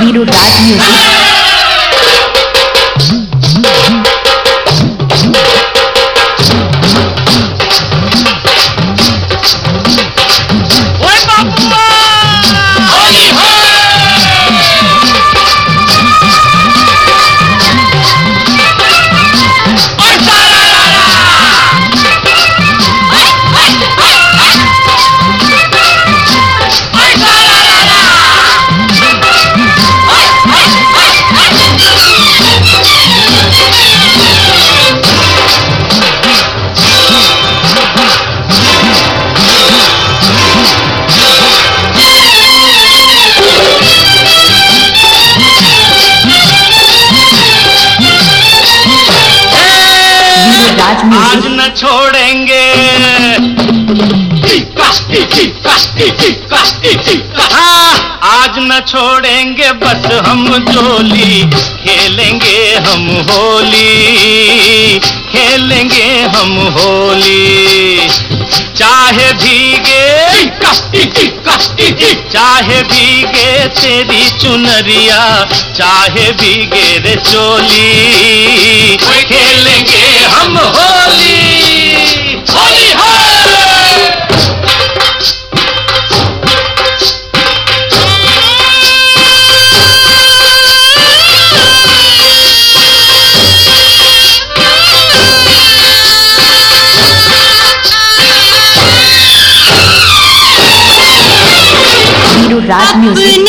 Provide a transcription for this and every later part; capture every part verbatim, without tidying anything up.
Veeru Raj music. आज न छोड़ेंगे, हाँ आज न छोड़ेंगे बस हम जोली, खेलेंगे हम होली, खेलेंगे हम होली। चाहे भीगे चाहे भीगे तेरी चुनरिया, चाहे भीगे रे चोली, खेलेंगे हम होली, होली है। राज म्यूजिक।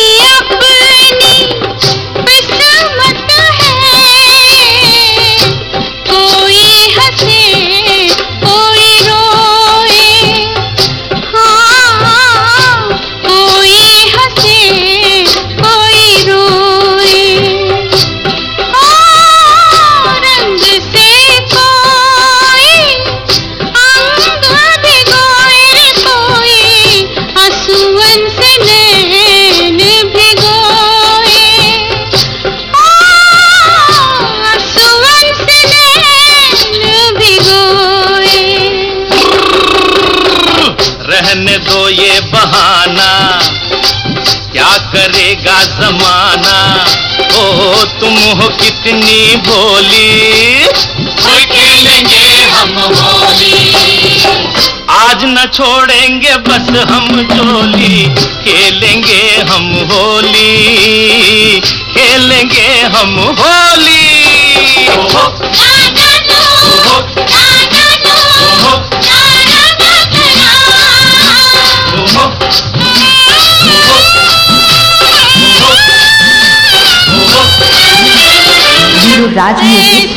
रहने दो ये बहाना, क्या करेगा जमाना, ओ तुम हो कितनी भोली, खेलेंगे हम होली। आज न छोड़ेंगे बस हम जोली, खेलेंगे हम होली, खेलेंगे हम होली। वीरू राज म्यूजिक।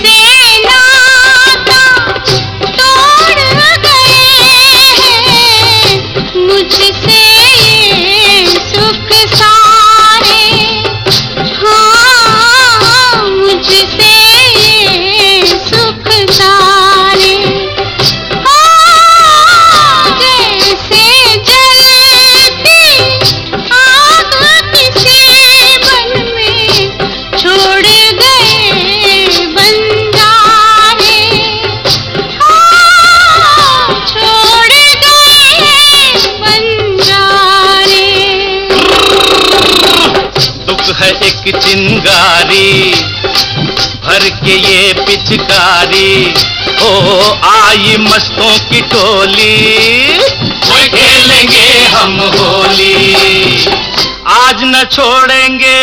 है एक चिंगारी भर के ये पिचकारी, ओ आई मस्तों की टोली, खेलेंगे हम होली। आज न छोड़ेंगे,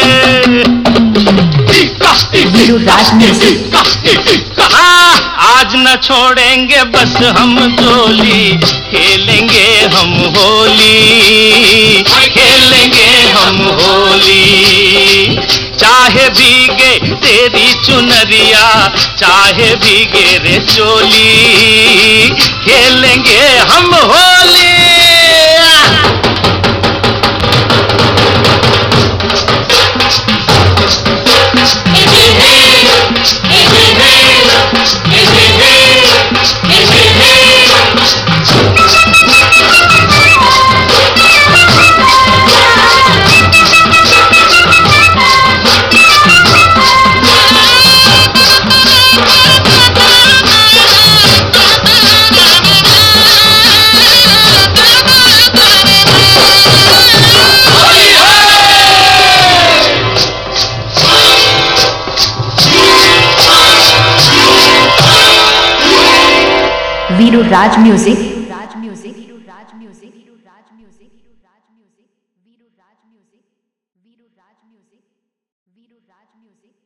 वीरू राज म्यूजिक। हाँ आज न छोड़ेंगे बस हम जोली, खेलेंगे हम होली, खेलेंगे हम होली। चाहे भीगे तेरी चुनरिया, चाहे भीगे रे चोली, खेलेंगे हम Holi. Veeru Raj music Raj music Veeru Raj music Veeru Raj music Veeru Raj music Veeru Raj music Veeru Raj music Veeru Raj music